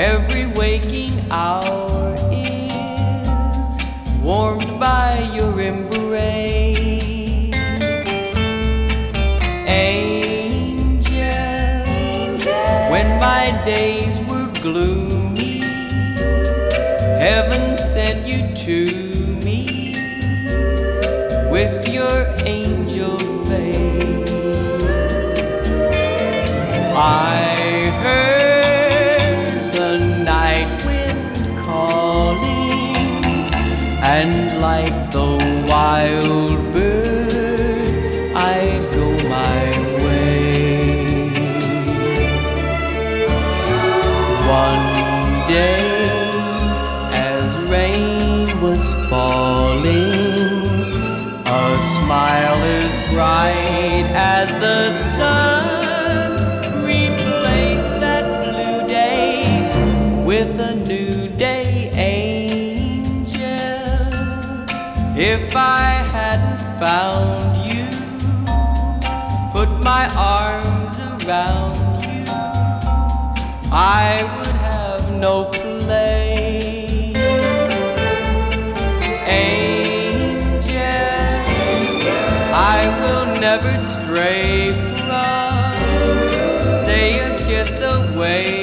Every waking hour is warmed by your embrace. Angel, when my days were gloomy, heaven sent you to me with your angel face. I heard the night wind calling, and like the wild bird I'd go my way. One day as rain was falling, a smile as bright as the sun replaced that blue day with a new day, angel. If I hadn't found you, put my arms around you, I would have no place. Angel, I will never stray from, stay a kiss away.